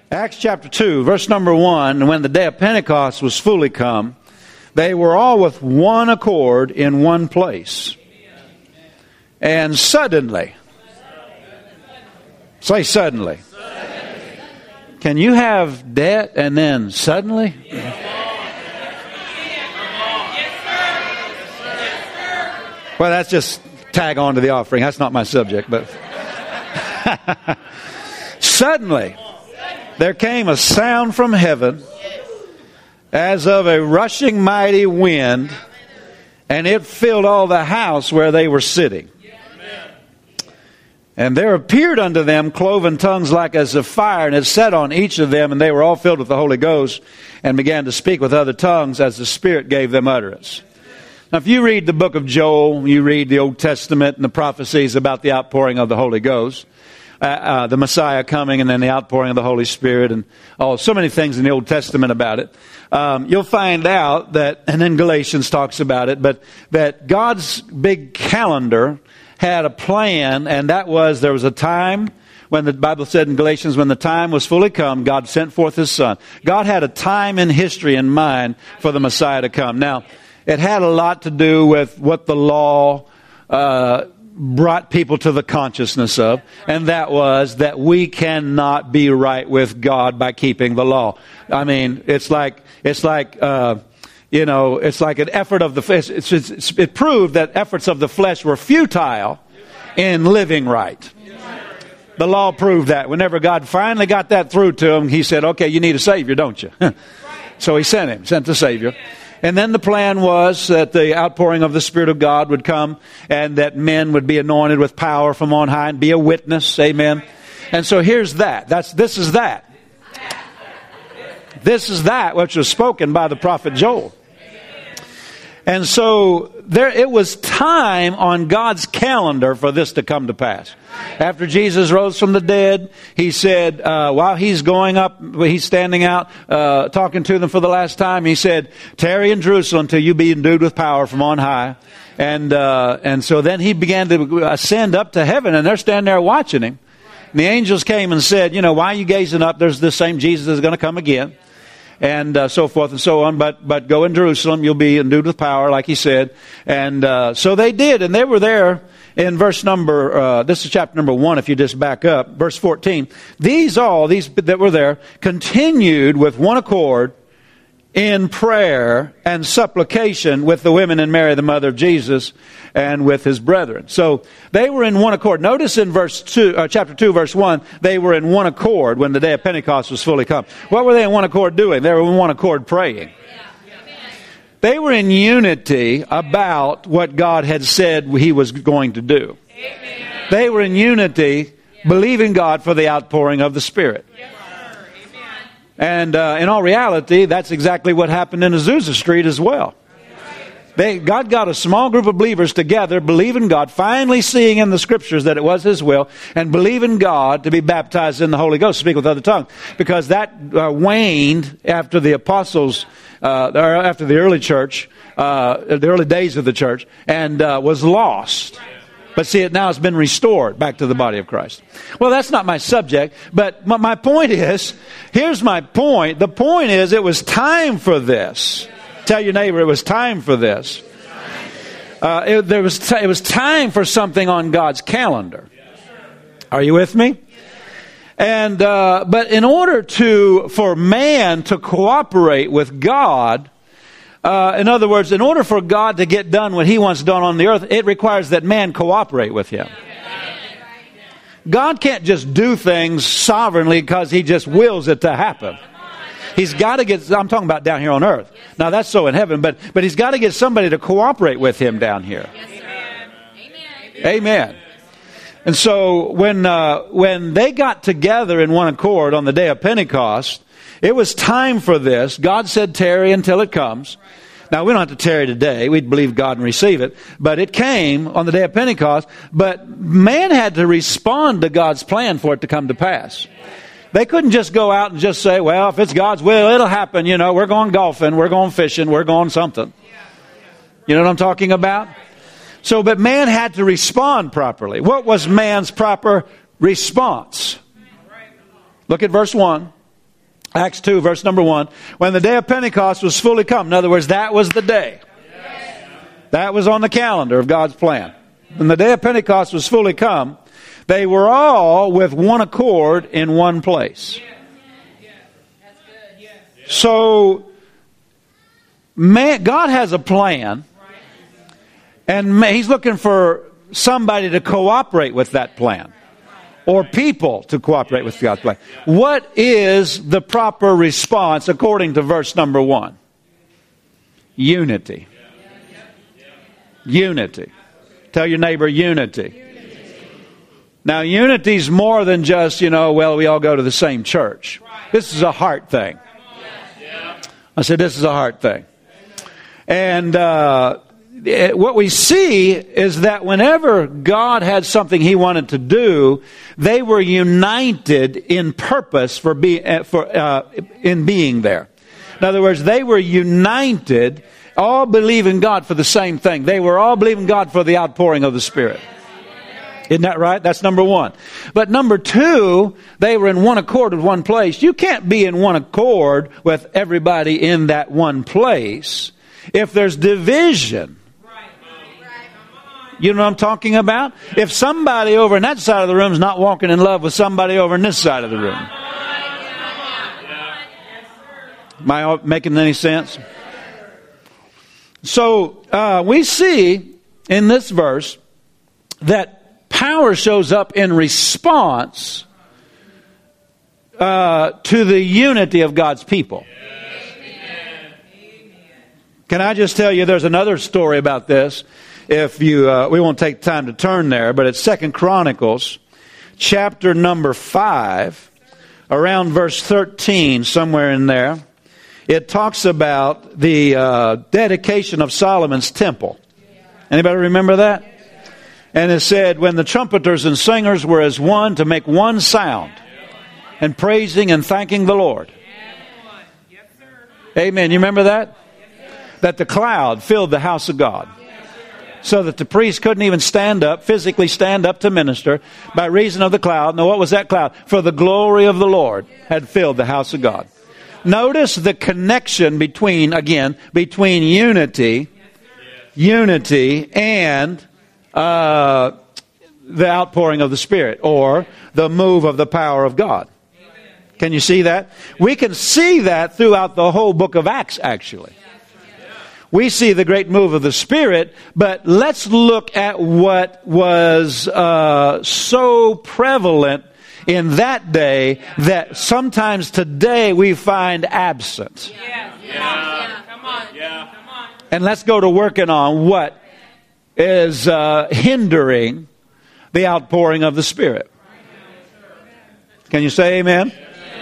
Acts chapter 2, verse number 1, when the day of Pentecost was fully come, they were all with one accord in one place. And suddenly, say suddenly. Can you have debt and then suddenly? Well, that's just tag on to the offering. That's not my subject, but suddenly there came a sound from heaven as of a rushing mighty wind, and it filled all the house where they were sitting. And there appeared unto them cloven tongues like as of fire, and it sat on each of them, and they were all filled with the Holy Ghost, and began to speak with other tongues as the Spirit gave them utterance. Now, if you read the book of Joel, you read the Old Testament and the prophecies about the outpouring of the Holy Ghost, the Messiah coming, and then the outpouring of the Holy Spirit, and so many things in the Old Testament about it. You'll find out that, and then Galatians talks about it, but that God's big calendar had a plan, and that was there was a time when the Bible said in Galatians, when the time was fully come, God sent forth His Son. God had a time in history in mind for the Messiah to come. Now, it had a lot to do with what the law brought people to the consciousness of, and that was that we cannot be right with God by keeping the law. I mean, it's like an effort of the flesh. It proved that efforts of the flesh were futile in living right. The law proved that. Whenever God finally got that through to him, He said, okay, you need a Savior, don't you? So He sent the Savior. And then the plan was that the outpouring of the Spirit of God would come, and that men would be anointed with power from on high and be a witness. Amen. And so here's that. This is that. This is that which was spoken by the prophet Joel. And so it was time on God's calendar for this to come to pass. After Jesus rose from the dead, He said, while He's going up, He's standing out, talking to them for the last time, He said, tarry in Jerusalem till you be endued with power from on high. And so then He began to ascend up to heaven, and they're standing there watching Him. And the angels came and said, why are you gazing up? There's this same Jesus that's going to come again. And so forth and so on. But go in Jerusalem, you'll be endued with power, like He said. And so they did, and they were there in verse number, this is chapter number 1, if you just back up, verse 14. These that were there continued with one accord in prayer and supplication with the women and Mary, the mother of Jesus, and with His brethren. So they were in one accord. Notice in chapter 2, verse 1, they were in one accord when the day of Pentecost was fully come. What were they in one accord doing? They were in one accord praying. They were in unity about what God had said He was going to do. They were in unity, believing God for the outpouring of the Spirit. And in all reality, that's exactly what happened in Azusa Street as well. God got a small group of believers together, believing God, finally seeing in the Scriptures that it was His will, and believing God to be baptized in the Holy Ghost, speak with other tongues. Because that waned after the apostles, or after the early church, the early days of the church, and was lost. But see, it now has been restored back to the body of Christ. Well, that's not my subject, but my point is, here's my point. The point is, it was time for this. Tell your neighbor, it was time for this. It was time for something on God's calendar. Are you with me? And but in order for man to cooperate with God, in other words, in order for God to get done what He wants done on the earth, it requires that man cooperate with Him. God can't just do things sovereignly because He just wills it to happen. He's got to get, I'm talking about down here on earth. Now that's so in heaven, but He's got to get somebody to cooperate with Him down here. Amen. And so when they got together in one accord on the day of Pentecost, it was time for this. God said, tarry until it comes. Now, we don't have to tarry today. We'd believe God and receive it. But it came on the day of Pentecost. But man had to respond to God's plan for it to come to pass. They couldn't just go out and just say, well, if it's God's will, it'll happen. We're going golfing, we're going fishing, we're going something. You know what I'm talking about? So, but man had to respond properly. What was man's proper response? Look at verse 1. Acts 2, verse number 1. When the day of Pentecost was fully come. In other words, that was the day. That was on the calendar of God's plan. When the day of Pentecost was fully come, they were all with one accord in one place. So, God has a plan, and He's looking for somebody to cooperate with that plan, or people to cooperate with God's plan. What is the proper response according to verse number 1? Unity. Unity. Tell your neighbor, unity. Now, unity is more than just, we all go to the same church. This is a heart thing. I said, this is a heart thing. And what we see is that whenever God had something He wanted to do, they were united in purpose in being there. In other words, they were united, all believing God for the same thing. They were all believing God for the outpouring of the Spirit. Isn't that right? That's number 1. But number 2, they were in one accord with one place. You can't be in one accord with everybody in that one place if there's division. You know what I'm talking about? If somebody over in that side of the room is not walking in love with somebody over in this side of the room. Am I making any sense? So we see in this verse that power shows up in response to the unity of God's people. Can I just tell you, there's another story about this. If you, we won't take time to turn there, but it's 2 Chronicles, chapter number 5, around verse 13, somewhere in there. It talks about the dedication of Solomon's temple. Anybody remember that? And it said, when the trumpeters and singers were as one to make one sound, and praising and thanking the Lord. Amen. You remember that? That the cloud filled the house of God. So that the priest couldn't even physically stand up to minister by reason of the cloud. Now, what was that cloud? For the glory of the Lord had filled the house of God. Notice the connection between unity and the outpouring of the Spirit, or the move of the power of God. Can you see that? We can see that throughout the whole book of Acts, actually. We see the great move of the Spirit, but let's look at what was so prevalent in that day that sometimes today we find absent. Come on. And let's go to working on what is hindering the outpouring of the Spirit. Can you say amen?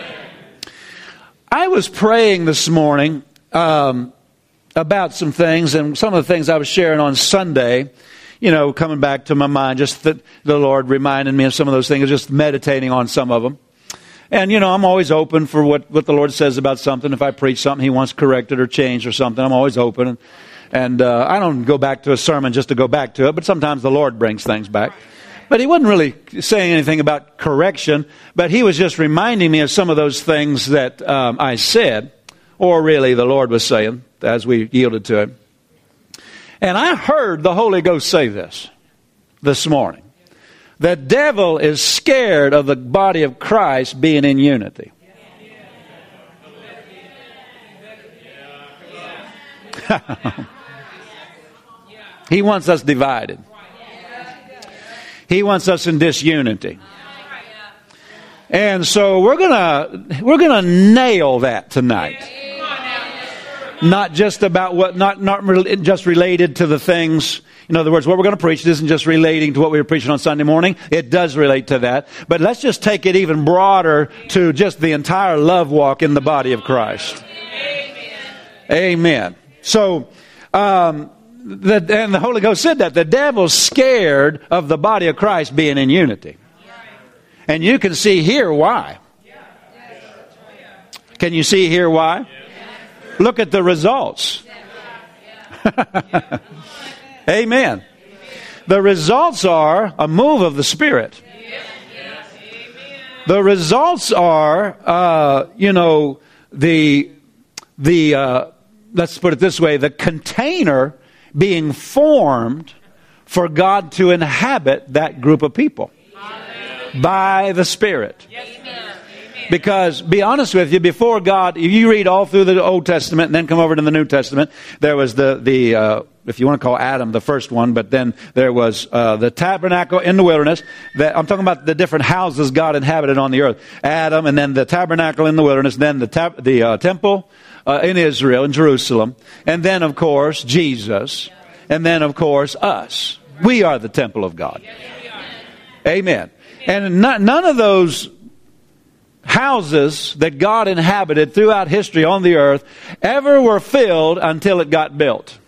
I was praying this morning about some things, and some of the things I was sharing on Sunday, coming back to my mind, just that the Lord reminded me of some of those things, just meditating on some of them. And, I'm always open for what the Lord says about something. If I preach something He wants corrected or changed or something, I'm always open. And I don't go back to a sermon just to go back to it, but sometimes the Lord brings things back. But He wasn't really saying anything about correction, but He was just reminding me of some of those things that I said, or really the Lord was saying as we yielded to Him. And I heard the Holy Ghost say this morning. The devil is scared of the body of Christ being in unity. He wants us divided. He wants us in disunity. And so we're gonna nail that tonight. Not just about not just related to the things. In other words, what we're going to preach isn't just relating to what we were preaching on Sunday morning. It does relate to that. But let's just take it even broader to just the entire love walk in the body of Christ. Amen. So, and the Holy Ghost said that the devil's scared of the body of Christ being in unity. And you can see here why. Can you see here why? Look at the results. Amen. The results are a move of the Spirit. The results are, let's put it this way, the container being formed for God to inhabit that group of people by the Spirit. Because, be honest with you, before God, if you read all through the Old Testament and then come over to the New Testament, there was the if you want to call Adam the first one, but then there was the tabernacle in the wilderness. I'm talking about the different houses God inhabited on the earth. Adam, and then the tabernacle in the wilderness, then the temple in Israel, in Jerusalem, and then, of course, Jesus, and then, of course, us. We are the temple of God. Amen. And none of those houses that God inhabited throughout history on the earth ever were filled until it got built.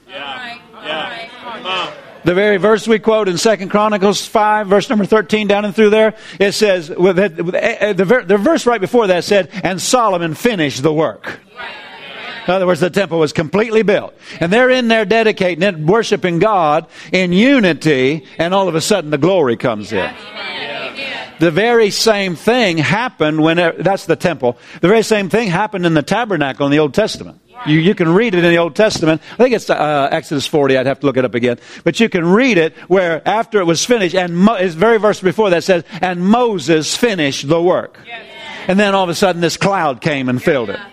The very verse we quote in 2 Chronicles 5, verse number 13, down and through there, it says, the verse right before that said, and Solomon finished the work. In other words, the temple was completely built. And they're in there dedicating it, worshiping God in unity, and all of a sudden the glory comes in. The very same thing happened that's the temple. The very same thing happened in the tabernacle in the Old Testament. You can read it in the Old Testament. I think it's Exodus 40. I'd have to look it up again. But you can read it where after it was finished, and it's very verse before that says, and Moses finished the work. And then all of a sudden this cloud came and filled it.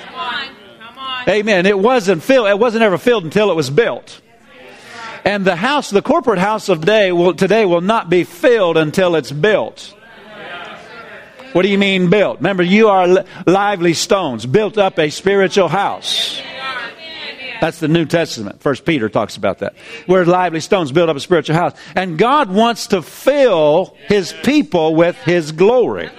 Amen. It wasn't ever filled until it was built. And the corporate house of today will not be filled until it's built. What do you mean built? Remember, you are lively stones, built up a spiritual house. That's the New Testament. 1 Peter talks about that. We're lively stones, built up a spiritual house. And God wants to fill His people with His glory.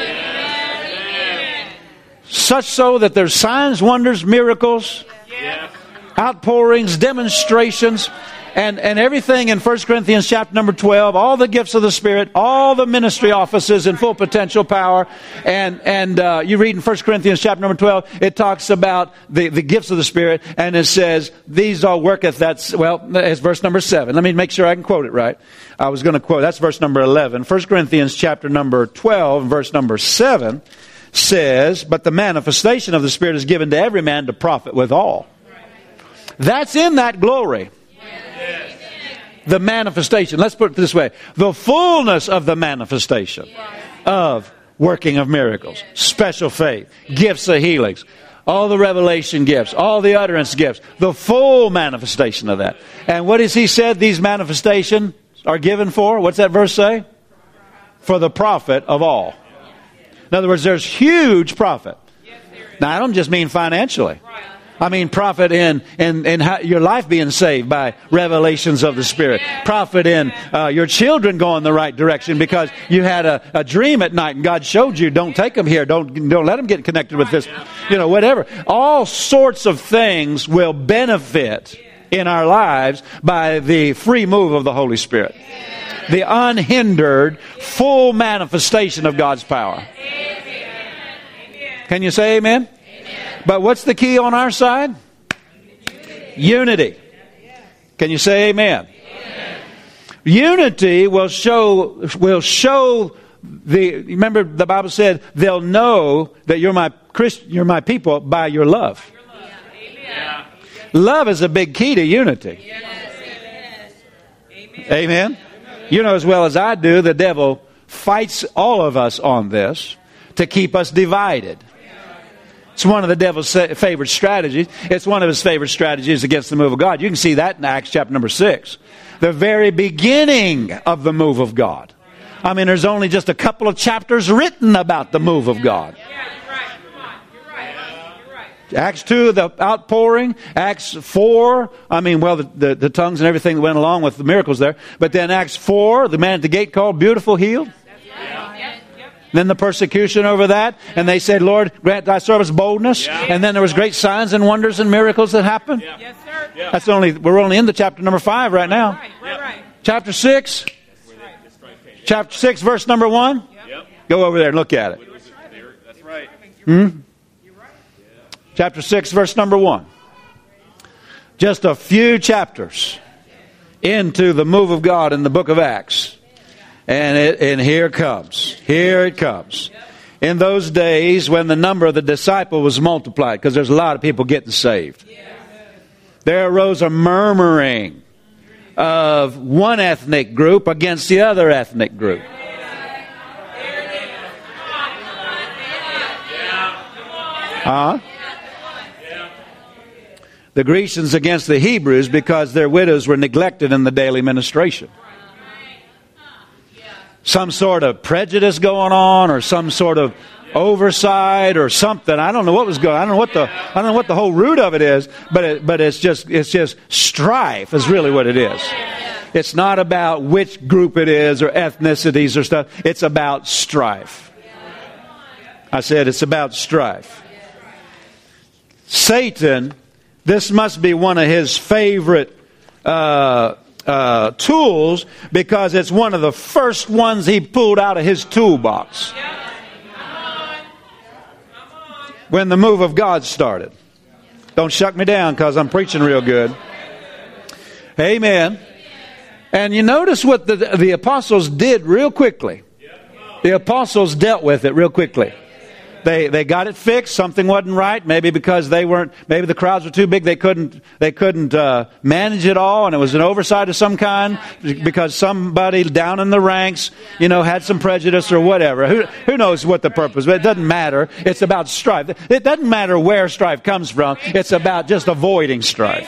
Such so that there's signs, wonders, miracles, outpourings, demonstrations, and everything in 1 Corinthians chapter number 12, all the gifts of the Spirit, all the ministry offices in full potential power. And you read in 1 Corinthians chapter number 12, it talks about the gifts of the Spirit, and it says, these all worketh, it's verse number 7. Let me make sure I can quote it right. I was going to quote, that's verse number 11. 1 Corinthians chapter number 12, verse number 7 says, but the manifestation of the Spirit is given to every man to profit withal. That's in that glory. The manifestation. Let's put it this way. The fullness of the manifestation of working of miracles, special faith, gifts of healings, all the revelation gifts, all the utterance gifts, the full manifestation of that. And what has He said these manifestations are given for? What's that verse say? For the profit of all. In other words, there's huge profit. Now, I don't just mean financially. I mean profit in how your life being saved by revelations of the Spirit. Profit in your children going the right direction because you had a dream at night and God showed you, don't take them here. Don't let them get connected with this. Whatever. All sorts of things will benefit in our lives by the free move of the Holy Spirit. The unhindered, full manifestation of God's power. Can you say amen? But what's the key on our side? Unity. Can you say amen? Unity will show remember the Bible said they'll know that you're my people by your love. Love is a big key to unity. Amen. You know as well as I do, the devil fights all of us on this to keep us divided. It's one of the devil's favorite strategies. It's one of his favorite strategies against the move of God. You can see that in Acts chapter number 6. The very beginning of the move of God. I mean, there's only just a couple of chapters written about the move of God. Acts 2, the outpouring. Acts 4, the tongues and everything that went along with the miracles there. But then Acts 4, the man at the gate called beautiful, healed. Then the persecution over that. And they said, Lord, grant thy servants boldness. And then there was great signs and wonders and miracles that happened. Yes, sir. We're only in the chapter number 5 right now. Right. Chapter 6. Chapter 6, verse number 1. Go over there and look at it. That's right. Chapter 6, verse number 1. Just a few chapters into the move of God in the book of Acts. And here it comes. Here it comes. In those days when the number of the disciple was multiplied, because there's a lot of people getting saved, there arose a murmuring of one ethnic group against the other ethnic group. The Grecians against the Hebrews because their widows were neglected in the daily ministration. Some sort of prejudice going on, or some sort of oversight, or something. I don't know what was going on. I don't know what the whole root of it is, but it's just strife is really what it is. It's not about which group it is or ethnicities or stuff. It's about strife. I said it's about strife. Satan, this must be one of his favorite tools, because it's one of the first ones he pulled out of his toolbox when the move of God started. Don't shut me down, because I'm preaching real good. Amen. And you notice what the apostles did real quickly. The apostles dealt with it real quickly. They got it fixed. Something wasn't right. Maybe because maybe the crowds were too big. They couldn't manage it all, and it was an oversight of some kind because somebody down in the ranks, had some prejudice or whatever. Who knows what the purpose? But it doesn't matter. It's about strife. It doesn't matter where strife comes from. It's about just avoiding strife.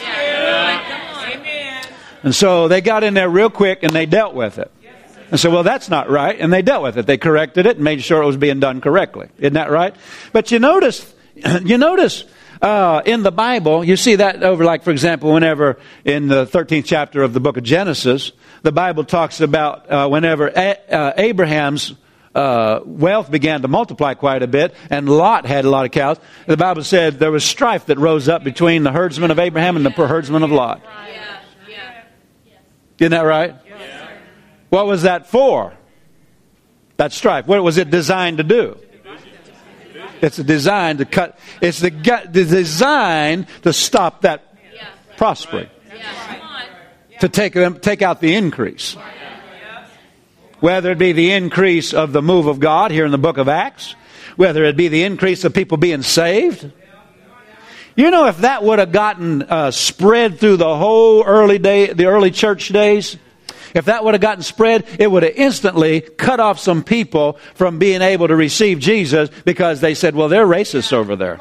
And so they got in there real quick and they dealt with it. And so, well, that's not right. And they dealt with it. They corrected it and made sure it was being done correctly. Isn't that right? But you notice in the Bible, you see that over, like, for example, whenever in the 13th chapter of the book of Genesis, the Bible talks about whenever Abraham's wealth began to multiply quite a bit, and Lot had a lot of cows. The Bible said there was strife that rose up between the herdsmen of Abraham and the herdsmen of Lot. Isn't that right? What was that for? That strife. What was it designed to do? It's a design to cut. It's the design to stop that prospering. To take out the increase. Whether it be the increase of the move of God here in the book of Acts, whether it be the increase of people being saved. If that would have gotten spread through the whole the early church days, if that would have gotten spread, it would have instantly cut off some people from being able to receive Jesus, because they said, well, they're racists over there.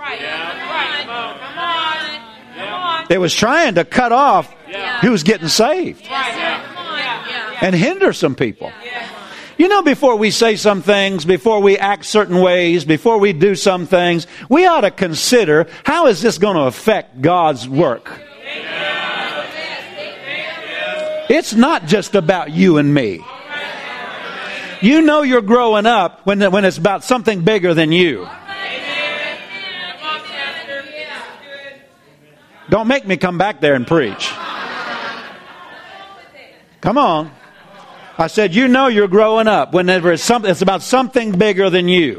It was trying to cut off who's getting saved and hinder some people. Before we say some things, before we act certain ways, before we do some things, we ought to consider, how is this going to affect God's work? It's not just about you and me. You're growing up when it's about something bigger than you. Don't make me come back there and preach. Come on. I said, you're growing up whenever it's about something bigger than you.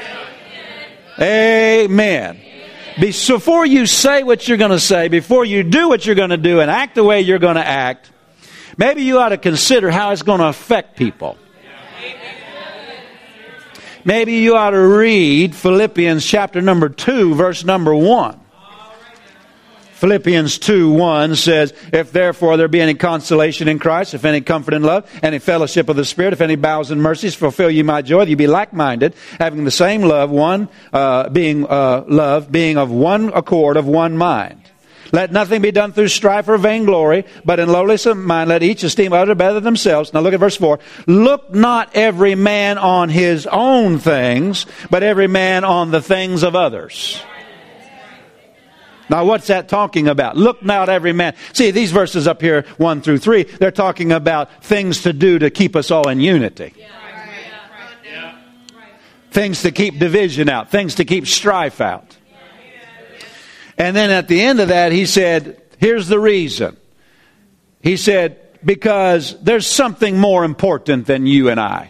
Amen. Before you say what you're going to say, before you do what you're going to do and act the way you're going to act, maybe you ought to consider how it's going to affect people. Maybe you ought to read Philippians chapter number 2, verse number 1. Philippians 2:1 says, if therefore there be any consolation in Christ, if any comfort in love, any fellowship of the Spirit, if any bowels and mercies, fulfill ye my joy, that ye be like-minded, having the same love, being of one accord, of one mind. Let nothing be done through strife or vainglory, but in lowliness of mind let each esteem other better than themselves. Now look at verse 4. Look not every man on his own things, but every man on the things of others. Now what's that talking about? Look not every man. See, these verses up here, 1 through 3, they're talking about things to do to keep us all in unity. Things to keep division out. Things to keep strife out. And then at the end of that, he said, here's the reason. He said, because there's something more important than you and I.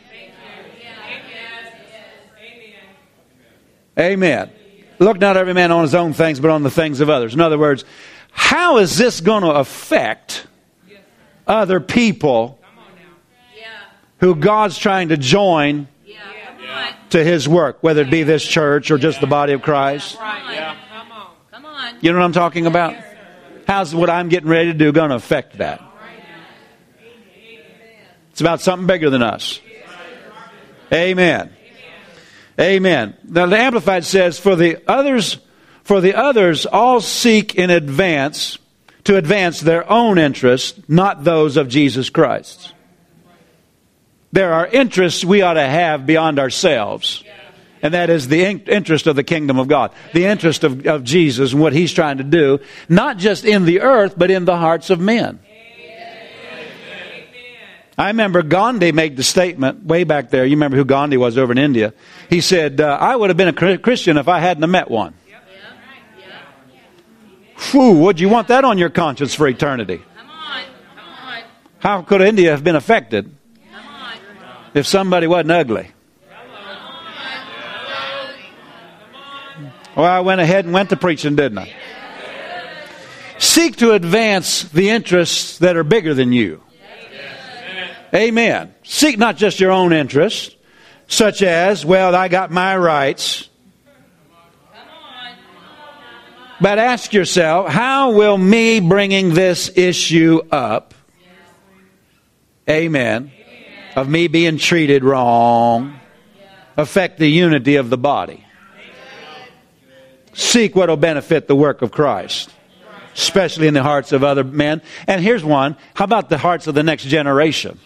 Amen. Look not every man on his own things, but on the things of others. In other words, how is this going to affect other people who God's trying to join to His work, whether it be this church or just the body of Christ. Come on. You know what I'm talking about? How's what I'm getting ready to do going to affect that? It's about something bigger than us. Amen. Amen. Now the Amplified says, for the others all seek in advance to advance their own interests, not those of Jesus Christ. There are interests we ought to have beyond ourselves. And that is the interest of the kingdom of God. The interest of Jesus and what He's trying to do, not just in the earth, but in the hearts of men. I remember Gandhi made the statement way back there. You remember who Gandhi was over in India. He said, I would have been a Christian if I hadn't have met one. Whew, would you want that on your conscience for eternity? How could India have been affected if somebody wasn't ugly? Well, I went ahead and went to preaching, didn't I? Seek to advance the interests that are bigger than you. Amen. Seek not just your own interests, such as, well, I got my rights. But ask yourself, how will me bringing this issue up, amen, of me being treated wrong, affect the unity of the body? Seek what will benefit the work of Christ, especially in the hearts of other men. And here's one. How about the hearts of the next generation?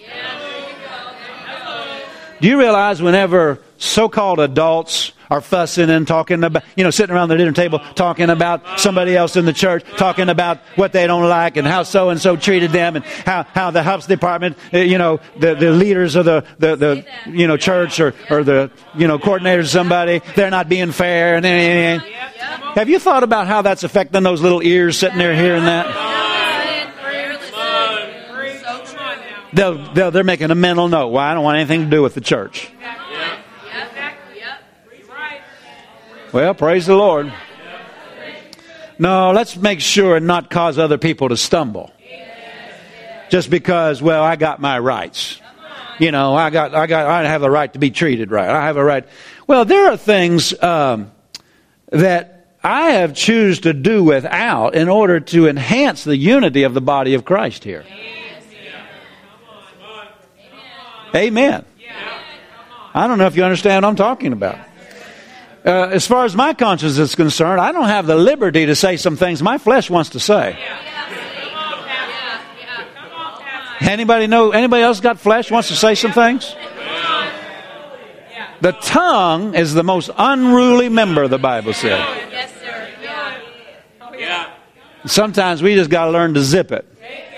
Do you realize whenever so-called adults are fussing and talking about, sitting around the dinner table, talking about somebody else in the church, talking about what they don't like and how so-and-so treated them and how the house department, the leaders of the church or the, coordinators of somebody, they're not being fair and anything. Have you thought about how that's affecting those little ears sitting there hearing that? They're making a mental note. Well, I don't want anything to do with the church. Well, praise the Lord. No, let's make sure and not cause other people to stumble. Just because, well, I got my rights. I have the right to be treated right. I have a right. Well, there are things that I have choose to do without in order to enhance the unity of the body of Christ here. Amen. I don't know if you understand what I'm talking about. As far as my conscience is concerned, I don't have the liberty to say some things my flesh wants to say. Anybody else got flesh wants to say some things? The tongue is the most unruly member, the Bible said. Yes, sir. Sometimes we just got to learn to zip it.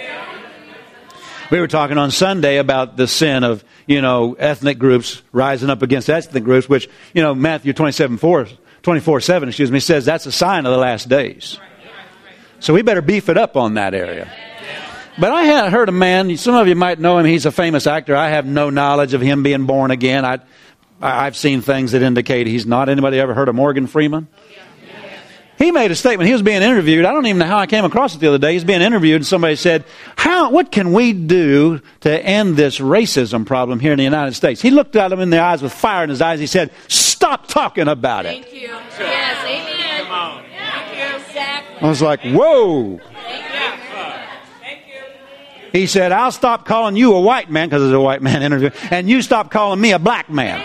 We were talking on Sunday about the sin of, ethnic groups rising up against ethnic groups, which, Matthew 24:7, says that's a sign of the last days. So we better beef it up on that area. But I had heard a man, some of you might know him, he's a famous actor. I have no knowledge of him being born again. I've seen things that indicate he's not. Anybody ever heard of Morgan Freeman? He made a statement. He was being interviewed. I don't even know how I came across it the other day. He's being interviewed and somebody said, what can we do to end this racism problem here in the United States? He looked at him in the eyes with fire in his eyes. He said, stop talking about it. Thank you. Yes, amen. Come on. Thank you. Exactly. I was like, whoa. Thank you. He said, I'll stop calling you a white man, because it's a white man interview, and you stop calling me a black man.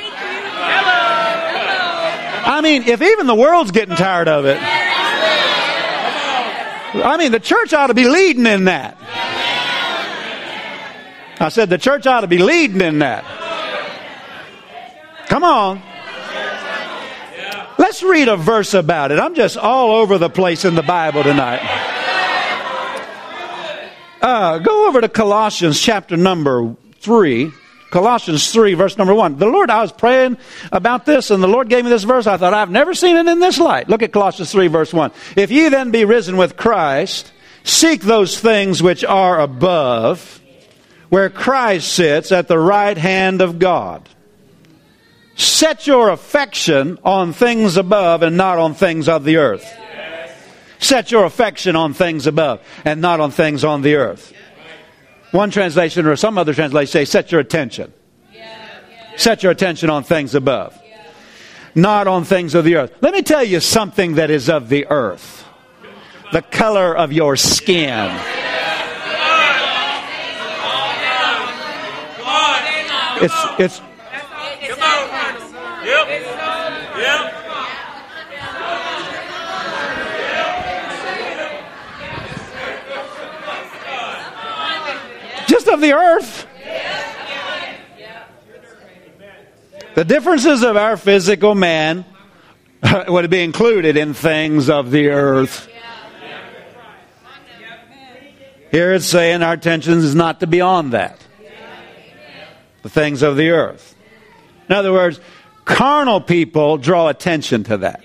I mean, if even the world's getting tired of it, the church ought to be leading in that. I said the church ought to be leading in that. Come on. Let's read a verse about it. I'm just all over the place in the Bible tonight. Go over to Colossians chapter number 3. Colossians 3, verse number 1. I was praying about this, and the Lord gave me this verse. I thought, I've never seen it in this light. Look at Colossians 3, verse 1. If ye then be risen with Christ, seek those things which are above, where Christ sits at the right hand of God. Set your affection on things above and not on things of the earth. Set your affection on things above and not on things on the earth. One translation or some other translation say, set your attention. Set your attention on things above, not on things of the earth. Let me tell you something that is of the earth. The color of your skin. It's just of the earth. The differences of our physical man would be included in things of the earth. Here it's saying our attention is not to be on that. The things of the earth. In other words, carnal people draw attention to that.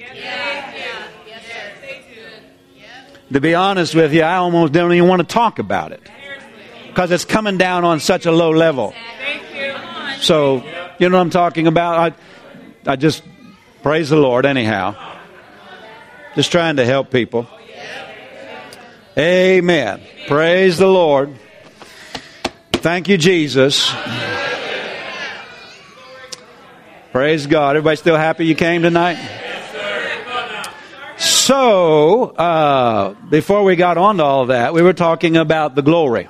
To be honest with you, I almost don't even want to talk about it. Because it's coming down on such a low level. So, you know what I'm talking about? I just praise the Lord anyhow. Just trying to help people. Amen. Praise the Lord. Thank you, Jesus. Praise God. Everybody still happy you came tonight? So, before we got on to all that, we were talking about the glory.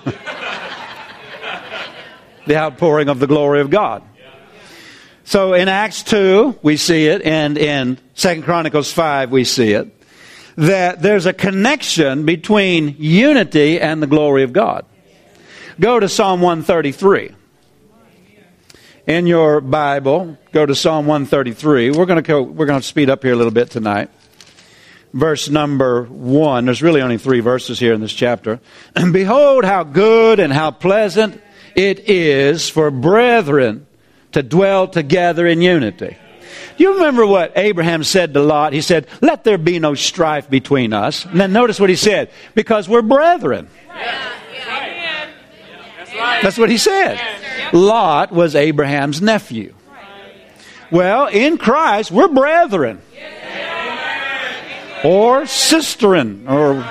The outpouring of the glory of God. So in Acts 2, we see it, and in 2 Chronicles 5, we see it, that there's a connection between unity and the glory of God. Go to Psalm 133. In your Bible, go to Psalm 133. We're going to speed up here a little bit tonight. Verse number 1. There's really only 3 verses here in this chapter. And behold how good and how pleasant it is for brethren to dwell together in unity. Do you remember what Abraham said to Lot? He said, let there be no strife between us. And then notice what he said. Because we're brethren. That's what he said. Lot was Abraham's nephew. Well, in Christ, we're brethren. Or sisterin. Or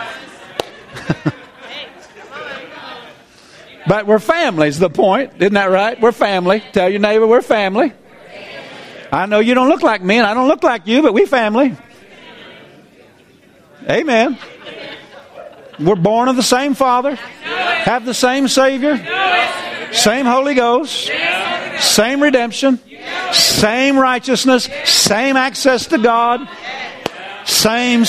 but we're family is the point. Isn't that right? We're family. Tell your neighbor we're family. I know you don't look like me and I don't look like you, but we family. Amen. We're born of the same Father. Have the same Savior. Same Holy Ghost. Same redemption. Same righteousness. Same access to God. Same.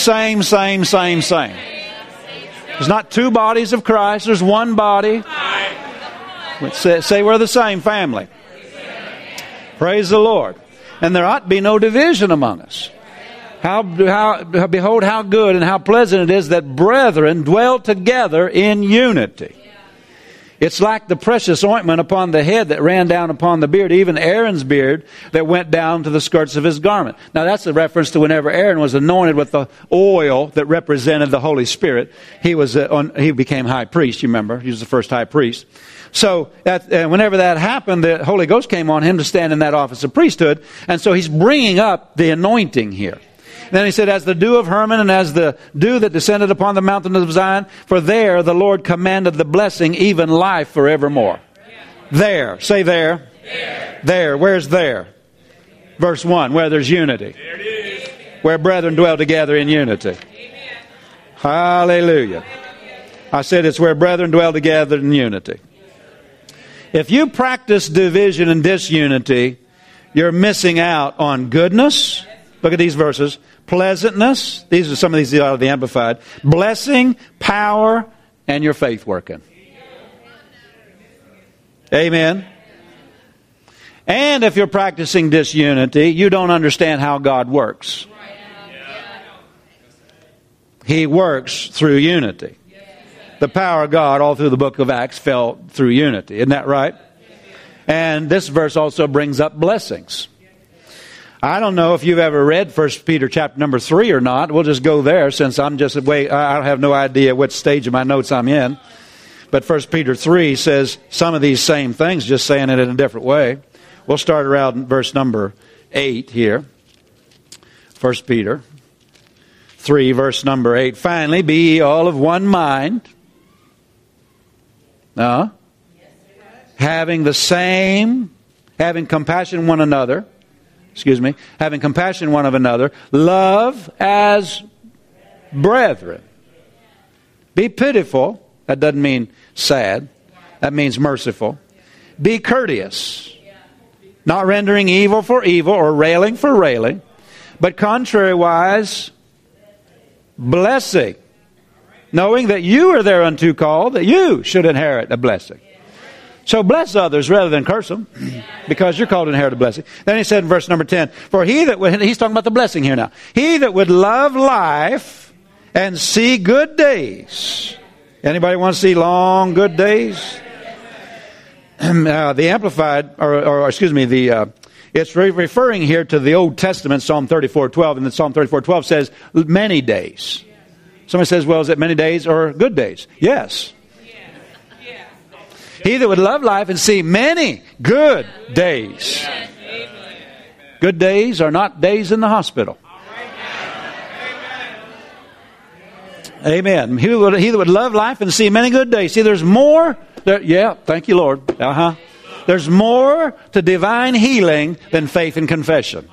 There's not 2 bodies of Christ. There's one body. Let's say we're the same family. Praise the Lord. And there ought to be no division among us. Behold how good and how pleasant it is that brethren dwell together in unity. It's like the precious ointment upon the head that ran down upon the beard, even Aaron's beard that went down to the skirts of his garment. Now that's a reference to whenever Aaron was anointed with the oil that represented the Holy Spirit. He became high priest, you remember. He was the first high priest. So whenever that happened, the Holy Ghost came on him to stand in that office of priesthood. And so he's bringing up the anointing here. Then he said, as the dew of Hermon and as the dew that descended upon the mountain of Zion, for there the Lord commanded the blessing, even life forevermore. There. Say there. There. Where's there? Verse 1, where there's unity. There it is. Where brethren dwell together in unity. Hallelujah. I said it's where brethren dwell together in unity. If you practice division and disunity, you're missing out on goodness. Look at these verses. Pleasantness. These are some of these out of the Amplified. Blessing, power, and your faith working. Amen. And if you're practicing disunity, you don't understand how God works. He works through unity. The power of God all through the book of Acts fell through unity. Isn't that right? And this verse also brings up blessings. I don't know if you've ever read 1 Peter chapter number 3 or not. We'll just go there since I have no idea what stage of my notes I'm in. But 1 Peter 3 says some of these same things, just saying it in a different way. We'll start around verse number 8 here. 1 Peter 3, verse number 8. Finally, be ye all of one mind. Having the same having compassion one another. Having compassion one of another. Love as brethren. Be pitiful. That doesn't mean sad. That means merciful. Be courteous. Not rendering evil for evil or railing for railing, but contrariwise blessing. Knowing that you are thereunto called, that you should inherit a blessing. So bless others rather than curse them, because you're called to inherit a blessing. Then he said in verse number 10, for he that would, he's talking about the blessing here now. He that would love life and see good days. Anybody want to see long, good days? The Amplified, it's referring here to the Old Testament, Psalm 34:12, and the Psalm 34:12 says many days. Somebody says, well, is it many days or good days? Yes. He that would love life and see many good days. Good days are not days in the hospital. Amen. He that would love life and see many good days. See, there's more. Thank you, Lord. There's more to divine healing than faith and confession.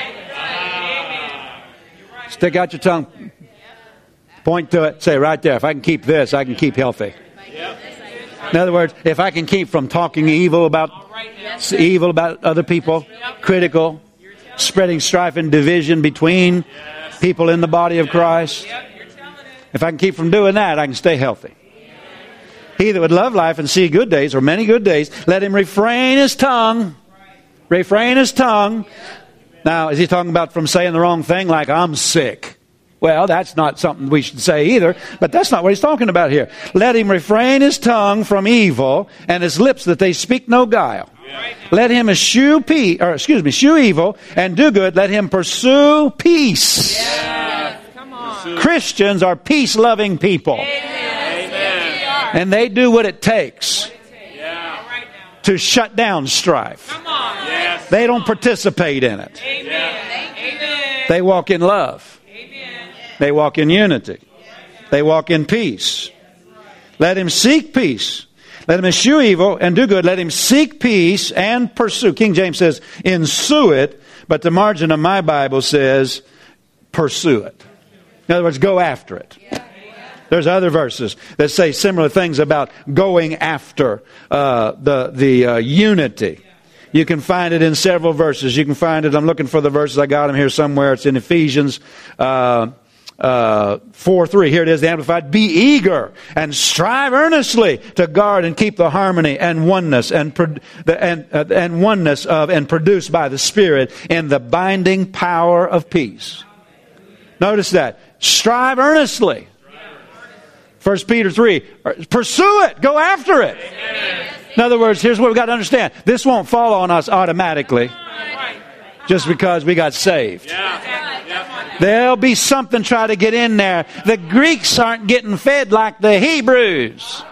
Stick out your tongue. Point to it. Say right there, if I can keep this, I can keep healthy. In other words, if I can keep from talking evil about other people, critical, spreading strife and division between people in the body of Christ, if I can keep from doing that, I can stay healthy. He that would love life and see good days, or many good days, let him refrain his tongue. Refrain his tongue. Now, is he talking about from saying the wrong thing like, I'm sick? Well, that's not something we should say either, but that's not what he's talking about here. Let him refrain his tongue from evil, and his lips that they speak no guile. Let him eschew evil and do good. Let him pursue peace. Come on. Christians are peace-loving people. Amen. And they do what it takes to shut down strife. They don't participate in it. They walk in love. They walk in unity. They walk in peace. Let him seek peace. Let him eschew evil and do good. Let him seek peace and pursue. King James says, ensue it. But the margin of my Bible says, pursue it. In other words, go after it. There's other verses that say similar things about going after the unity. You can find it in several verses. You can find it. I'm looking for the verses. I got them here somewhere. It's in Ephesians 4:3. Here it is, the Amplified. Be eager and strive earnestly to guard and keep the harmony and oneness and oneness of and produced by the Spirit in the binding power of peace. Notice that. Strive earnestly. 1 Peter 3. Pursue it. Go after it. In other words, here's what we've got to understand. This won't fall on us automatically just because we got saved. There'll be something try to get in there. The Greeks aren't getting fed like the Hebrews.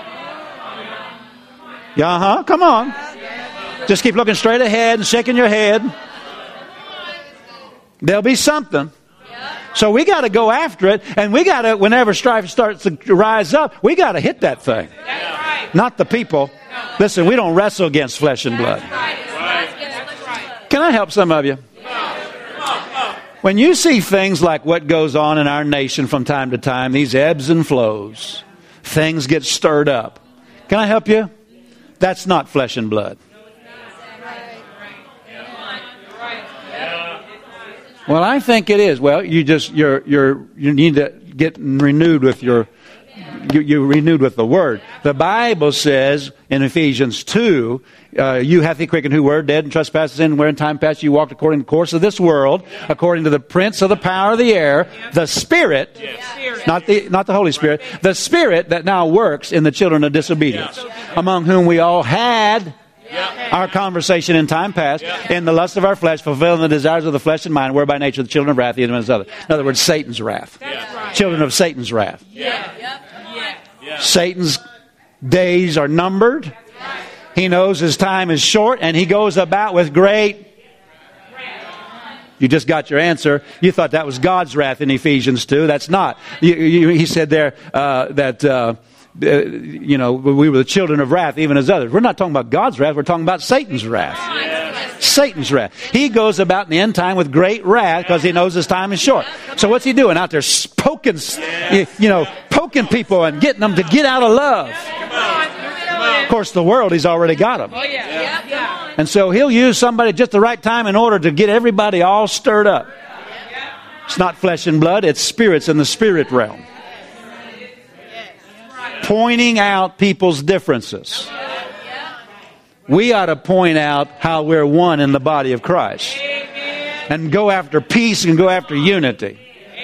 Come on. Just keep looking straight ahead and shaking your head. There'll be something. So we got to go after it, and we got to, whenever strife starts to rise up, we got to hit that thing. Not the people. Listen, we don't wrestle against flesh and blood. Can I help some of you? When you see things like what goes on in our nation from time to time, these ebbs and flows, things get stirred up. Can I help you? That's not flesh and blood. Well, I think it is. Well, you need to get renewed with you're renewed with the Word. The Bible says in Ephesians 2, you hath he quickened who were dead in trespasses and where in time past you walked according to the course of this world, according to the prince of the power of the air, the Spirit, not the Holy Spirit, the Spirit that now works in the children of disobedience, among whom we all had our conversation in time past, in the lust of our flesh, fulfilling the desires of the flesh and mind, whereby nature the children of wrath, even as other. In other words, Satan's wrath. Children of Satan's wrath. Satan's days are numbered. He knows his time is short, and he goes about with great. You just got your answer. You thought that was God's wrath in Ephesians 2. That's not. He said there that we were the children of wrath, even as others. We're not talking about God's wrath. We're talking about Satan's wrath. Satan's wrath. He goes about in the end time with great wrath because he knows his time is short. So what's he doing out there? Poking people and getting them to get out of love. Of course, the world, he's already got them. And so he'll use somebody at just the right time in order to get everybody all stirred up. It's not flesh and blood, it's spirits in the spirit realm. Pointing out people's differences. We ought to point out how we're one in the body of Christ. And go after peace and go after unity.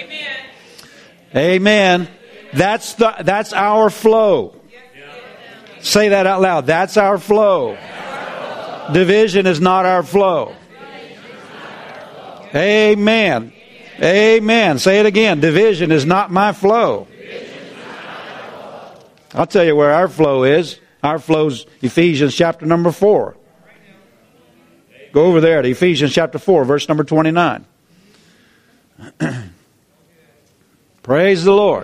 Amen. That's our flow. Say that out loud. That's our flow. Division is not our flow. Amen. Amen. Say it again. Division is not my flow. I'll tell you where our flow is. Our flow's Ephesians chapter number 4. Go over there to Ephesians chapter 4, verse number 29. Praise the Lord.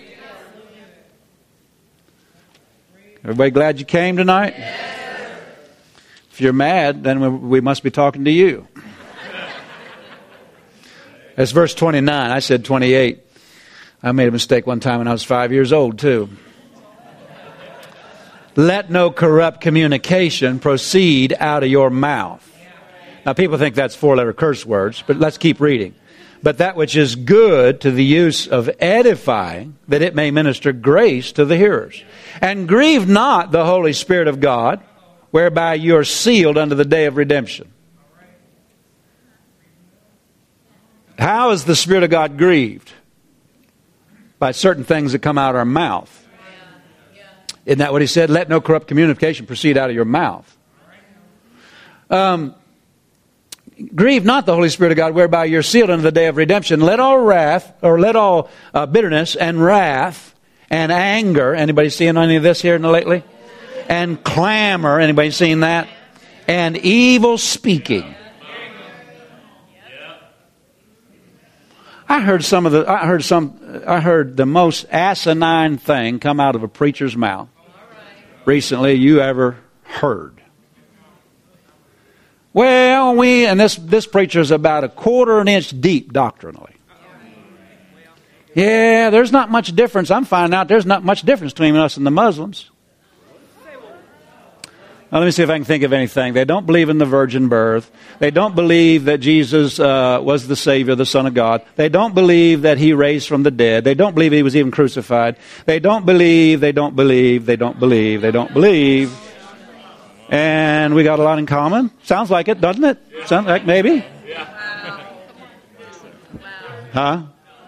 Everybody glad you came tonight? If you're mad, then we must be talking to you. That's verse 29. I said 28. I made a mistake one time when I was 5 years old, too. Let no corrupt communication proceed out of your mouth. Now, people think that's four-letter curse words, but let's keep reading. But that which is good to the use of edifying, that it may minister grace to the hearers. And grieve not the Holy Spirit of God, whereby you are sealed unto the day of redemption. How is the Spirit of God grieved? By certain things that come out of our mouth. Isn't that what he said? Let no corrupt communication proceed out of your mouth. Grieve not the Holy Spirit of God, whereby you're sealed unto the day of redemption. Let all wrath, or let all bitterness and wrath and anger. Anybody seeing any of this here lately? And clamor. Anybody seen that? And evil speaking. I heard the most asinine thing come out of a preacher's mouth recently you ever heard. Well, this preacher's about a quarter an inch deep doctrinally. Yeah, there's not much difference. I'm finding out there's not much difference between us and the Muslims. Now, let me see if I can think of anything. They don't believe in the virgin birth. They don't believe that Jesus was the Savior, the Son of God. They don't believe that He raised from the dead. They don't believe He was even crucified. They don't believe. And we got a lot in common. Sounds like it, doesn't it? Sounds like maybe. Huh?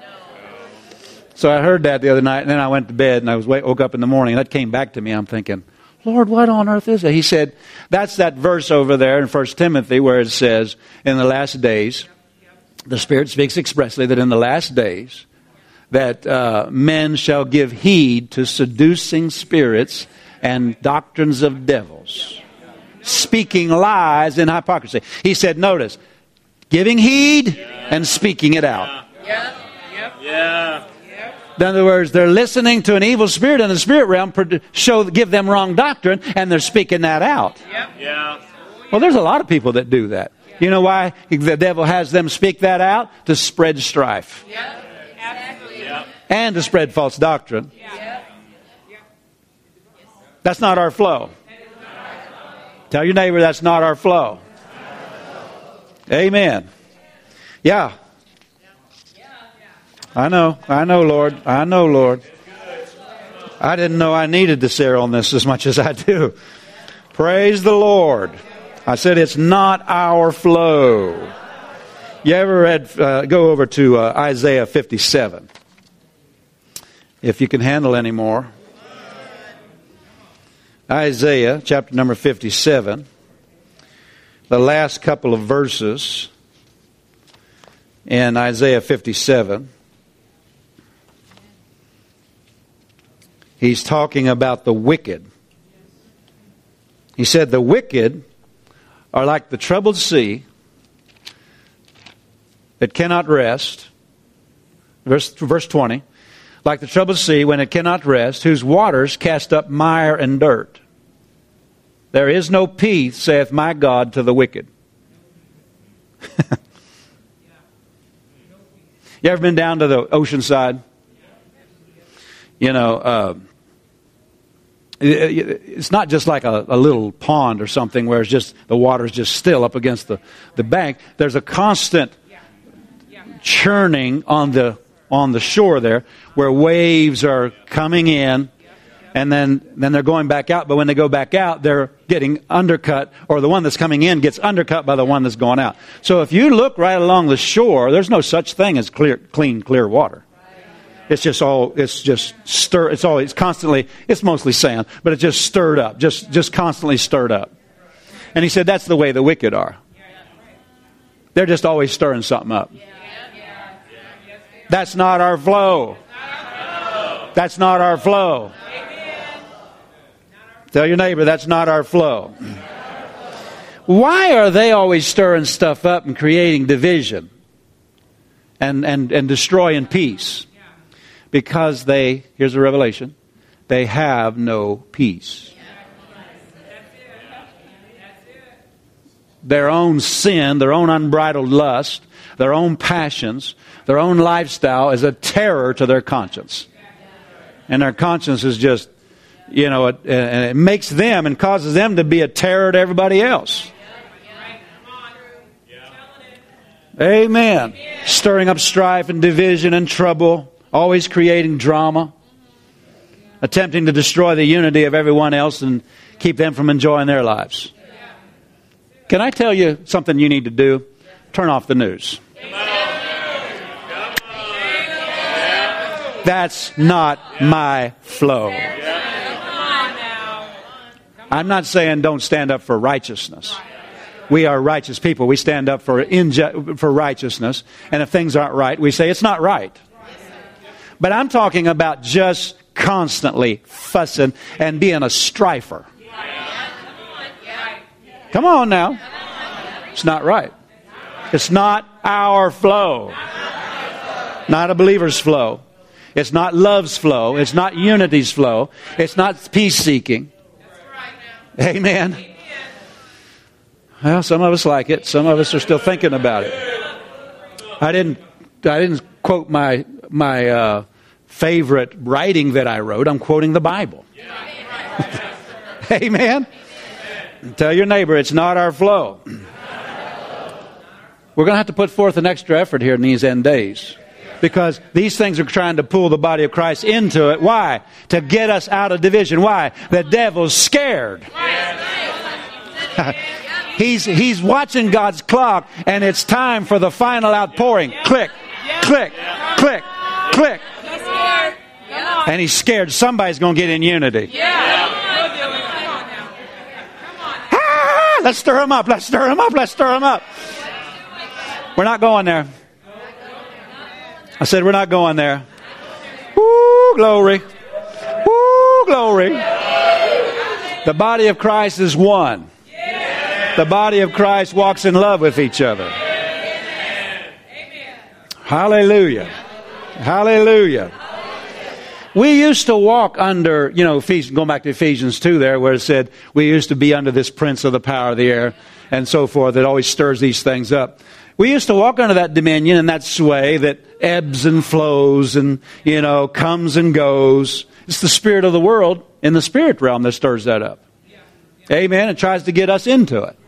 So I heard that the other night, and then I went to bed, and I woke up in the morning, and that came back to me. I'm thinking, Lord, what on earth is it? He said, that's that verse over there in 1 Timothy where it says, in the last days, the Spirit speaks expressly that in the last days, that men shall give heed to seducing spirits and doctrines of devils, speaking lies in hypocrisy. He said, notice, giving heed and speaking it out. Yeah. In other words, they're listening to an evil spirit in the spirit realm give them wrong doctrine, and they're speaking that out. Yeah. Well, there's a lot of people that do that. You know why the devil has them speak that out? To spread strife. And to spread false doctrine. That's not our flow. Tell your neighbor that's not our flow. Amen. Yeah. I know, Lord. I know, Lord. I didn't know I needed to share on this as much as I do. Praise the Lord. I said it's not our flow. You ever read, go over to Isaiah 57. If you can handle any more. Isaiah chapter number 57. The last couple of verses in Isaiah 57. He's talking about the wicked. He said the wicked are like the troubled sea that cannot rest. Verse 20. like the troubled sea when it cannot rest, whose waters cast up mire and dirt. There is no peace, saith my God, to the wicked. You ever been down to the ocean side? You know, it's not just like a little pond or something where it's just the water's just still up against the bank. There's a constant churning on the shore there, where waves are coming in, and then they're going back out. But when they go back out, they're getting undercut, or the one that's coming in gets undercut by the one that's going out. So if you look right along the shore, there's no such thing as clean, clear water. It's mostly sand, but it's just stirred up, just constantly stirred up. And he said that's the way the wicked are. They're just always stirring something up. That's not our flow. That's not our flow. Tell your neighbor, that's not our flow. Why are they always stirring stuff up and creating division and destroying peace? Because here's a revelation, they have no peace. Their own sin, their own unbridled lust, their own passions, their own lifestyle is a terror to their conscience. And their conscience is just, it makes them and causes them to be a terror to everybody else. Amen. Stirring up strife and division and trouble, always creating drama, attempting to destroy the unity of everyone else and keep them from enjoying their lives. Can I tell you something you need to do? Turn off the news. That's not my flow. I'm not saying don't stand up for righteousness. We are righteous people. We stand up for righteousness. And if things aren't right, we say it's not right. But I'm talking about just constantly fussing and being a strifer. Come on now. It's not right. It's not our flow. Not a believer's flow. It's not love's flow. It's not unity's flow. It's not peace-seeking. Amen. Well, some of us like it. Some of us are still thinking about it. I didn't quote my favorite writing that I wrote. I'm quoting the Bible. Amen. Tell your neighbor it's not our flow. We're going to have to put forth an extra effort here in these end days, because these things are trying to pull the body of Christ into it. Why? To get us out of division. Why? The devil's scared. He's watching God's clock, and it's time for the final outpouring. Click, click, click, click. And he's scared somebody's going to get in unity. Ah, let's stir him up. Let's stir him up. Let's stir him up. We're not going there. I said we're not going there. Woo, glory. Woo, glory. The body of Christ is one. The body of Christ walks in love with each other. Hallelujah. Hallelujah. We used to walk under, going back to Ephesians 2 there, where it said we used to be under this prince of the power of the air and so forth. It always stirs these things up. We used to walk under that dominion and that sway that ebbs and flows and, comes and goes. It's the spirit of the world in the spirit realm that stirs that up. Amen. It tries to get us into it.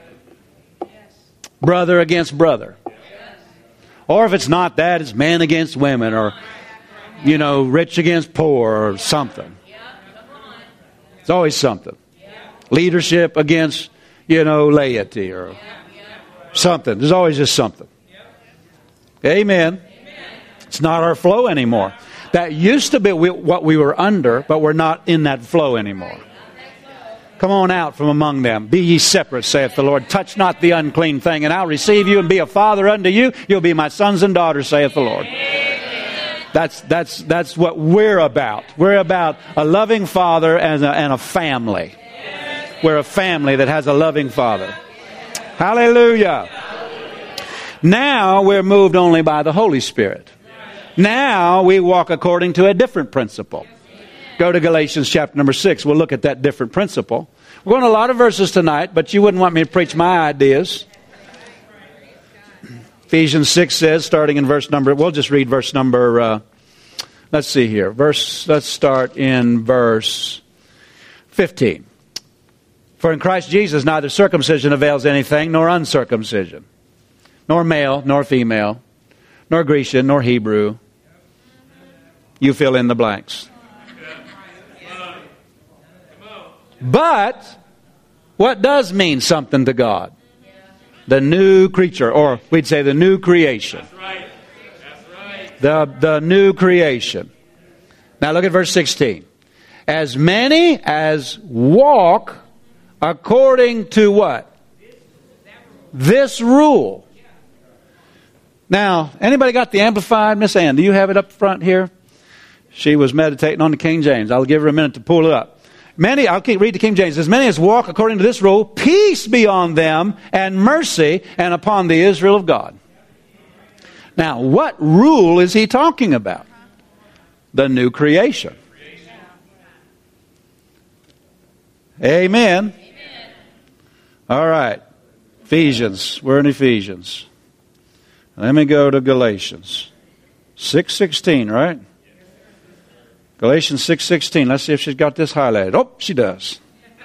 Brother against brother. Or if it's not that, it's man against women, or, rich against poor, or something. It's always something. Leadership against, laity, or something. There's always just something. Amen. It's not our flow anymore. That used to be what we were under, but we're not in that flow anymore. Come on out from among them. Be ye separate, saith the Lord. Touch not the unclean thing, and I'll receive you and be a father unto you. You'll be my sons and daughters, saith the Lord. That's what we're about. We're about a loving father and a family. We're a family that has a loving father. Hallelujah. Now we're moved only by the Holy Spirit. Now we walk according to a different principle. Go to Galatians chapter number 6. We'll look at that different principle. We're going to a lot of verses tonight, but you wouldn't want me to preach my ideas. Ephesians 6 says, starting in we'll just read verse number, let's see here. Let's start in verse 15. For in Christ Jesus neither circumcision avails anything, nor uncircumcision, nor male, nor female, nor Grecian, nor Hebrew. You fill in the blanks. But what does mean something to God? The new creature, or we'd say the new creation. That's right. That's right. The new creation. Now look at verse 16. As many as walk according to what? This rule. Now, anybody got the Amplified? Miss Ann, do you have it up front here? She was meditating on the King James. I'll give her a minute to pull it up. I'll read the King James. As many as walk according to this rule, peace be on them and mercy and upon the Israel of God. Now, what rule is he talking about? The new creation. Amen. All right. Ephesians. We're in Ephesians. Let me go to Galatians 6:16, right? Galatians 6:16. Let's see if she's got this highlighted. Oh, she does.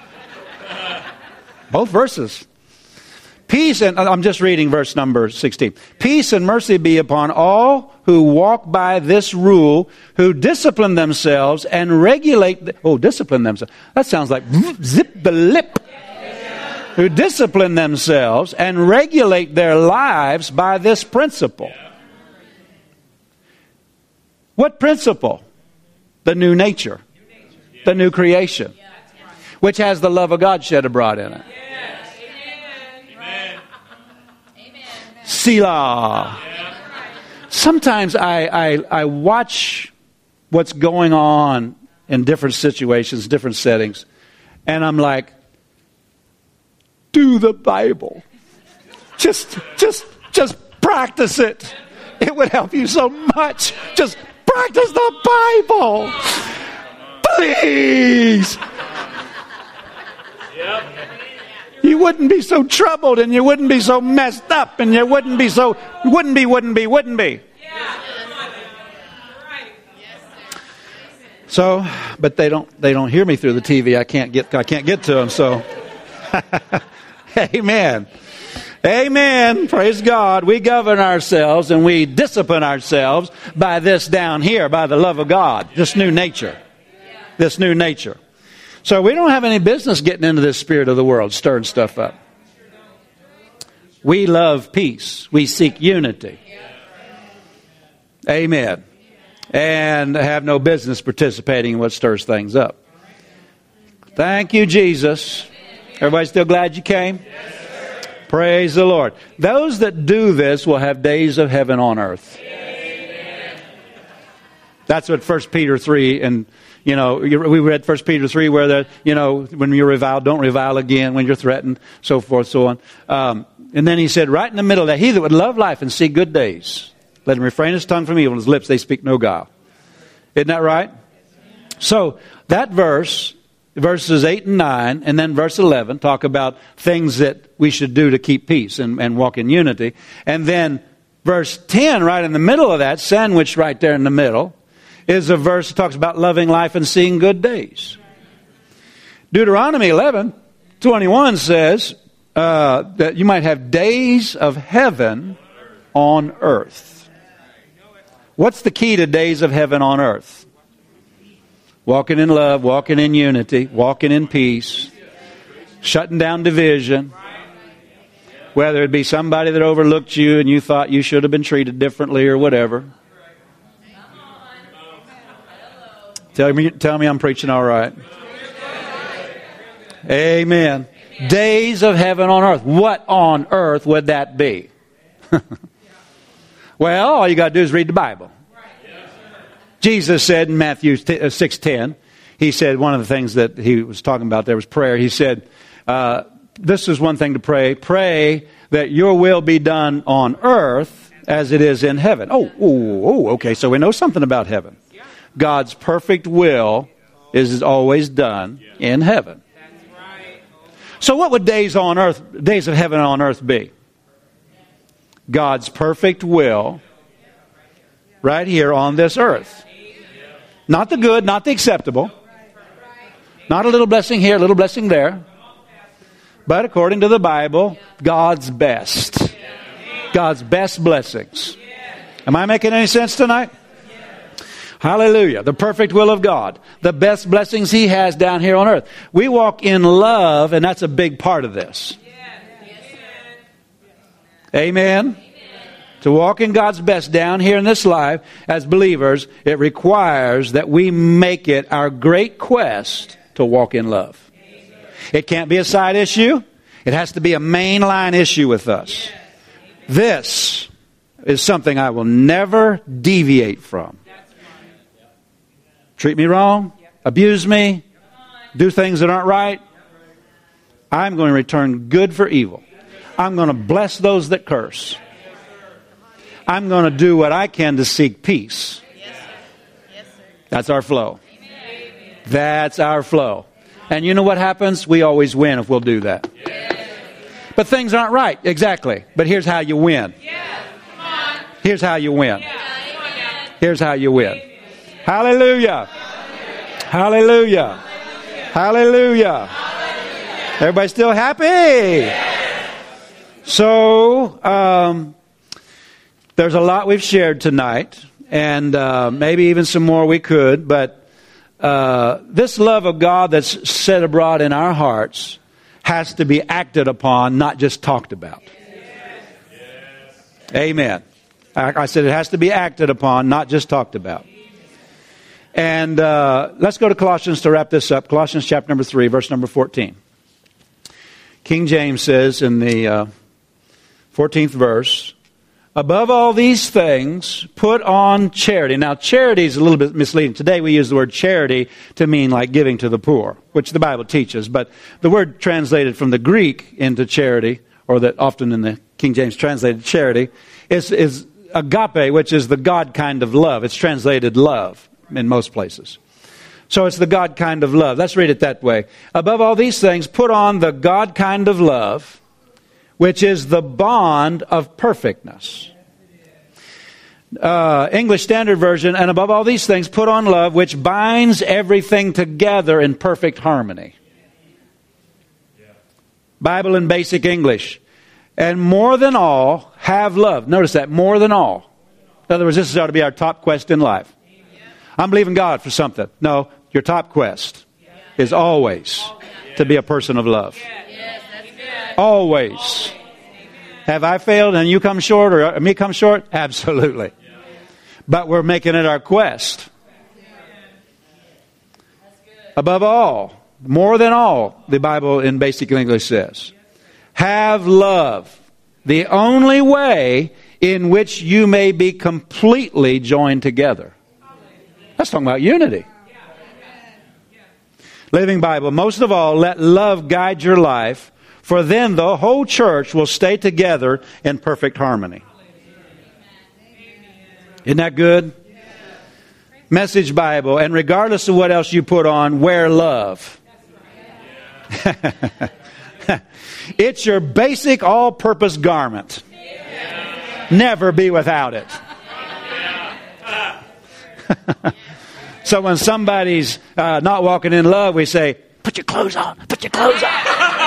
Both verses. Peace, and I'm just reading verse number 16. Peace and mercy be upon all who walk by this rule, who discipline themselves and regulate. Discipline themselves. That sounds like zip the lip. Who discipline themselves and regulate their lives by this principle. What principle? The new nature. The new creation. Which has the love of God shed abroad in it. Selah. Sometimes I watch what's going on in different situations, different settings, and I'm like, do the Bible. Just practice it. It would help you so much. Just practice the Bible. Please. Yep. You wouldn't be so troubled and you wouldn't be so messed up and you wouldn't be. So, but they don't hear me through the TV. I can't get to them, so. Amen. Amen. Praise God. We govern ourselves and we discipline ourselves by this down here, by the love of God. This new nature. This new nature. So we don't have any business getting into this spirit of the world, stirring stuff up. We love peace. We seek unity. Amen. And have no business participating in what stirs things up. Thank you, Jesus. Everybody still glad you came? Yes, praise the Lord. Those that do this will have days of heaven on earth. Amen. That's what 1 Peter 3 and, we read 1 Peter 3 where, when you're reviled, don't revile again. When you're threatened, so forth, so on. And then he said right in the middle of that, he that would love life and see good days, let him refrain his tongue from evil and his lips, they speak no guile. Isn't that right? So that verses 8 and 9, and then verse 11 talk about things that we should do to keep peace and walk in unity. And then verse 10, right in the middle of that, sandwiched right there in the middle, is a verse that talks about loving life and seeing good days. Deuteronomy 11:21 says that you might have days of heaven on earth. What's the key to days of heaven on earth? Walking in love, walking in unity, walking in peace, shutting down division. Whether it be somebody that overlooked you and you thought you should have been treated differently or whatever. Tell me I'm preaching all right. Amen. Days of heaven on earth. What on earth would that be? Well, all you got to do is read the Bible. Jesus said in Matthew 6:10, he said one of the things that he was talking about there was prayer. He said, this is one thing to pray. Pray that your will be done on earth as it is in heaven. Okay, so we know something about heaven. God's perfect will is always done in heaven. So what would days of heaven on earth be? God's perfect will right here on this earth. Not the good, not the acceptable. Not a little blessing here, a little blessing there. But according to the Bible, God's best. God's best blessings. Am I making any sense tonight? Hallelujah. The perfect will of God. The best blessings He has down here on earth. We walk in love, and that's a big part of this. Amen. To walk in God's best down here in this life as believers, it requires that we make it our great quest to walk in love. It can't be a side issue. It has to be a mainline issue with us. This is something I will never deviate from. Treat me wrong, abuse me, do things that aren't right. I'm going to return good for evil. I'm going to bless those that curse. I'm going to do what I can to seek peace. That's our flow. That's our flow. And you know what happens? We always win if we'll do that. But things aren't right. Exactly. But here's how you win. Here's how you win. Here's how you win. Hallelujah. Hallelujah. Hallelujah. Everybody still happy? So, there's a lot we've shared tonight, and maybe even some more we could, but this love of God that's set abroad in our hearts has to be acted upon, not just talked about. Amen. I said it has to be acted upon, not just talked about. And let's go to Colossians to wrap this up. Colossians chapter number 3, verse number 14. King James says in the 14th verse, above all these things, put on charity. Now, charity is a little bit misleading. Today we use the word charity to mean like giving to the poor, which the Bible teaches. But the word translated from the Greek into charity, or that often in the King James translated charity, is agape, which is the God kind of love. It's translated love in most places. So it's the God kind of love. Let's read it that way. Above all these things, put on the God kind of love, which is the bond of perfectness. English Standard Version, and above all these things, put on love, which binds everything together in perfect harmony. Bible in Basic English. And more than all, have love. Notice that, more than all. In other words, this ought to be our top quest in life. I'm believing God for something. No, your top quest is always to be a person of love. Always. Have I failed and you come short or me come short? Absolutely. But we're making it our quest. Above all, more than all, the Bible in Basic English says, have love, the only way in which you may be completely joined together. That's talking about unity. Living Bible, most of all, let love guide your life, for then the whole church will stay together in perfect harmony. Isn't that good? Message Bible, and regardless of what else you put on, wear love. It's your basic all-purpose garment. Never be without it. So when somebody's not walking in love, we say, put your clothes on, put your clothes on.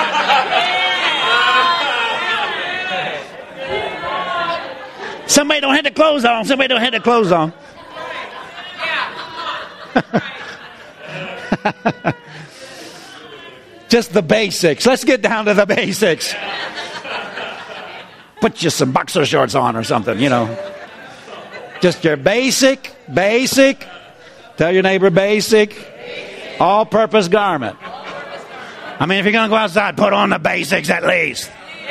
Somebody don't have the clothes on, somebody don't have the clothes on. Just the basics. Let's get down to the basics. Put you some boxer shorts on or something, you know. Just your basic. Tell your neighbor basic. All-purpose garment. I mean, if you're going to go outside, put on the basics at least.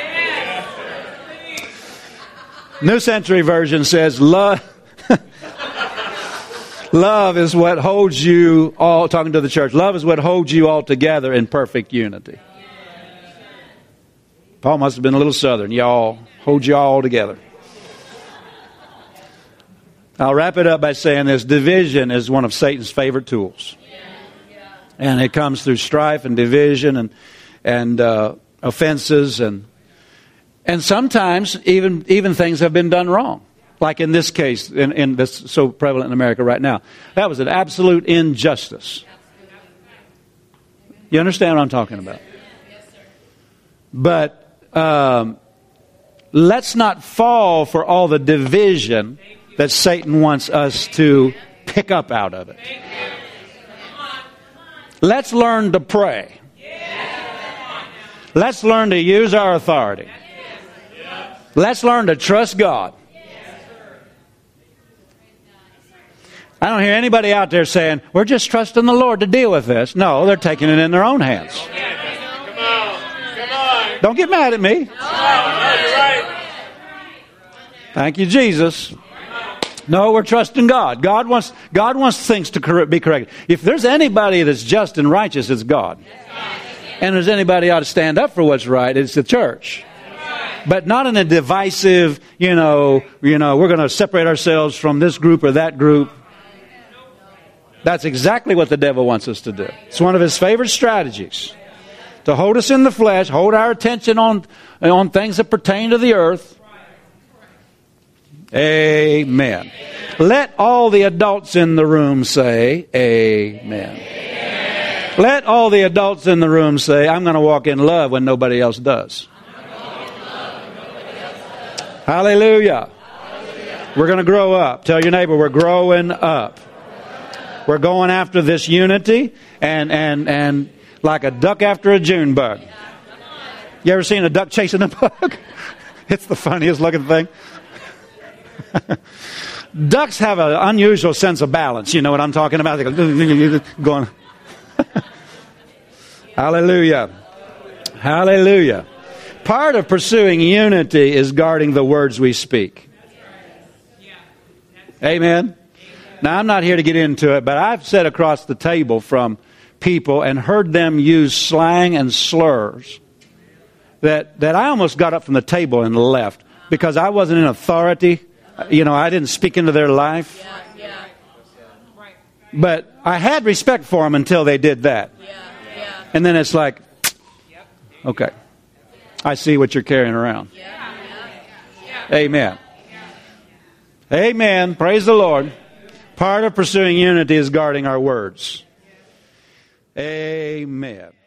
New Century Version says, love is what holds you all, talking to the church, love is what holds you all together in perfect unity. Paul must have been a little southern. Y'all, hold you all together. I'll wrap it up by saying this. Division is one of Satan's favorite tools. And it comes through strife and division and offenses. And sometimes even things have been done wrong. Like in this case, in this so prevalent in America right now. That was an absolute injustice. You understand what I'm talking about? But let's not fall for all the division that Satan wants us to pick up out of it. Let's learn to pray. Let's learn to use our authority. Let's learn to trust God. I don't hear anybody out there saying, we're just trusting the Lord to deal with this. No, they're taking it in their own hands. Come on. Don't get mad at me. Thank you, Jesus. No, we're trusting God. God wants things to be corrected. If there's anybody that's just and righteous, it's God. And if there's anybody ought to stand up for what's right, it's the church. But not in a divisive, we're going to separate ourselves from this group or that group. That's exactly what the devil wants us to do. It's one of his favorite strategies. To hold us in the flesh, hold our attention on things that pertain to the earth. Amen. Let all the adults in the room say, amen. Let all the adults in the room say, I'm going to walk in love when nobody else does. Hallelujah. We're going to grow up. Tell your neighbor, we're growing up. We're going after this unity and like a duck after a June bug. You ever seen a duck chasing a bug? It's the funniest looking thing. Ducks have an unusual sense of balance. You know what I'm talking about? They go going. Hallelujah. Hallelujah. Part of pursuing unity is guarding the words we speak. Amen. Now, I'm not here to get into it, but I've sat across the table from people and heard them use slang and slurs that I almost got up from the table and left because I wasn't in authority. I didn't speak into their life. But I had respect for them until they did that. And then it's like, okay, I see what you're carrying around. Amen. Amen. Praise the Lord. Part of pursuing unity is guarding our words. Amen.